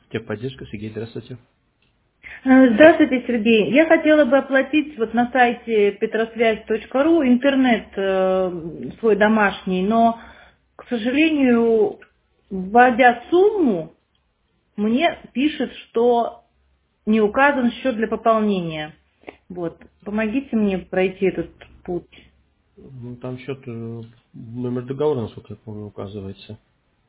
Техподдержка, Сергей, здравствуйте. Здравствуйте, Сергей. Я хотела бы оплатить вот на сайте petrosвязь.ру интернет свой домашний, но, к сожалению, вводя сумму, мне пишет, что не указан счет для пополнения. Вот. Помогите мне пройти этот путь. Ну, там счет, номер договора, насколько я помню, указывается.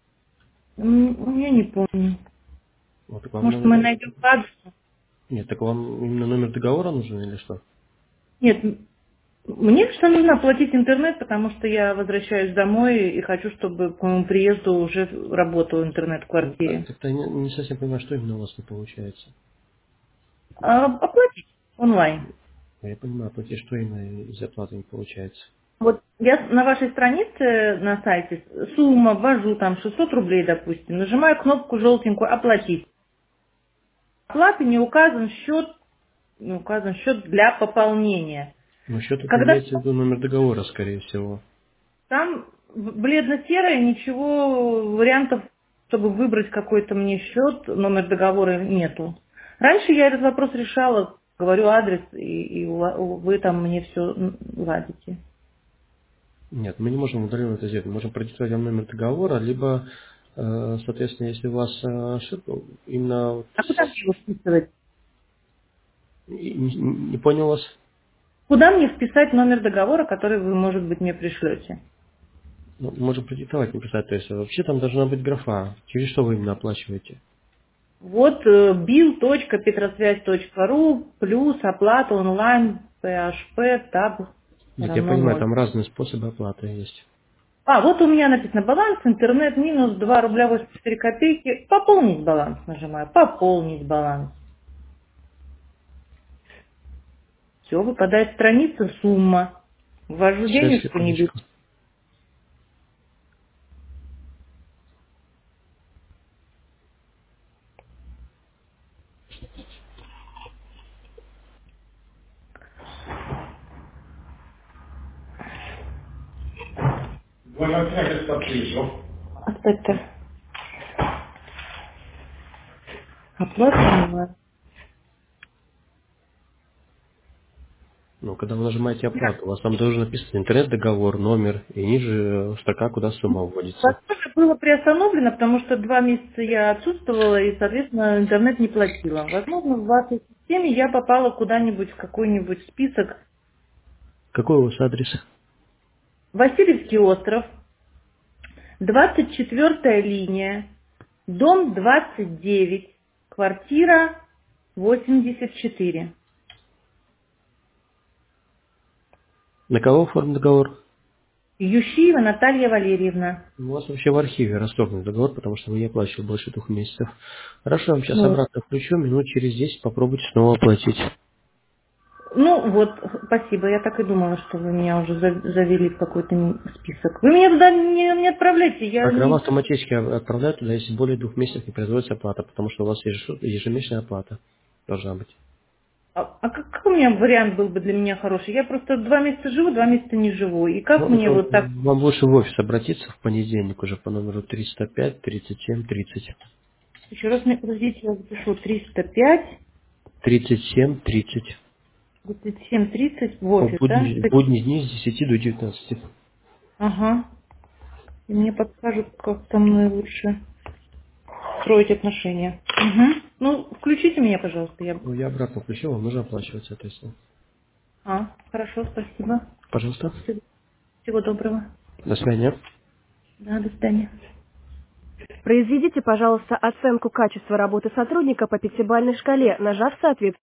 Я не помню. Вот, так вам Может, мы номер... найдем по адресу? Нет, так вам именно номер договора нужен или что? Нет, мне что нужно оплатить интернет, потому что я возвращаюсь домой и хочу, чтобы к моему приезду уже работал интернет в Ну, квартире. как-то я не совсем понимаю, что именно у вас не получается. Оплатить онлайн. Я понимаю, платить, что именно из оплаты не получается. Вот я на вашей странице на сайте сумма ввожу там 600 рублей, допустим, нажимаю кнопку желтенькую «Оплатить». Оплаты не указан счет для пополнения. Но счет это Когда имеется в виду номер договора, скорее всего. там бледно-серое, ничего, вариантов, чтобы выбрать какой-то мне счет, номер договора нету. Раньше я этот вопрос решала, говорю адрес, и вы там мне все ладите. Нет, мы не можем удаленно это сделать. Мы можем продиктовать вам номер договора, либо, соответственно, если у вас ошибка, именно вот А куда мне его вписывать? не понял вас. Куда мне вписать номер договора, который вы, может быть, мне пришлете? Ну, можем продиктовать, не писать. То есть вообще там должна быть графа. Через что вы именно оплачиваете? Вот bill.petrosвязь.ру плюс оплата онлайн PHP tab Нет, я равно понимаю, 0. там разные способы оплаты есть. А, вот у меня написано баланс, интернет минус 2 рубля 84 копейки. Пополнить баланс нажимаю. Пополнить баланс. Все, выпадает страница, сумма. Ввожу Сейчас, денежку, не беру. секундочку. Оставьте. Оплата онлайн. Ну, когда вы нажимаете оплату, у вас там должен написано интернет-договор, номер, и ниже строка, куда сумма вводится. Возможно, было приостановлено, потому что 2 месяца я отсутствовала и, соответственно, интернет не платила. Возможно, в вашей системе я попала куда-нибудь в какой-нибудь список. Какой у вас адрес? Васильевский остров, 24-я линия, дом 29, квартира 84. На кого оформлен договор? Ющиева Наталья Валерьевна. У вас вообще в архиве расторгнут договор, потому что вы не оплачивали больше 2 месяцев. Хорошо, я вам сейчас Ну, обратно включу, минут через 10 попробуйте снова оплатить. ну вот, спасибо. Я так и думала, что вы меня уже завели в какой-то список. Вы меня туда не отправляйте. Я Программа не... автоматически отправляет туда, если более 2 месяцев не производится оплата, потому что у вас ежемесячная оплата должна быть. А как у меня вариант был бы для меня хороший? Я просто 2 месяца живу, 2 месяца не живу. И как Ну, мне это вот так... вам лучше в офис обратиться в понедельник уже по номеру 305 37 30. Еще раз мне, подождите, я запишу. 305, 37 30. 27, 30 в В офис, да? будние дни с 10 до 19. Ага. И мне подскажут, как со мной лучше строить отношения. Угу. Ну, включите меня, пожалуйста. Ну, я обратно включил, вам нужно оплачивать, соответственно. Хорошо, спасибо. Пожалуйста. Всего доброго. До свидания. Да, до свидания. Произведите, пожалуйста, оценку качества работы сотрудника по пятибалльной шкале, нажав соответствующий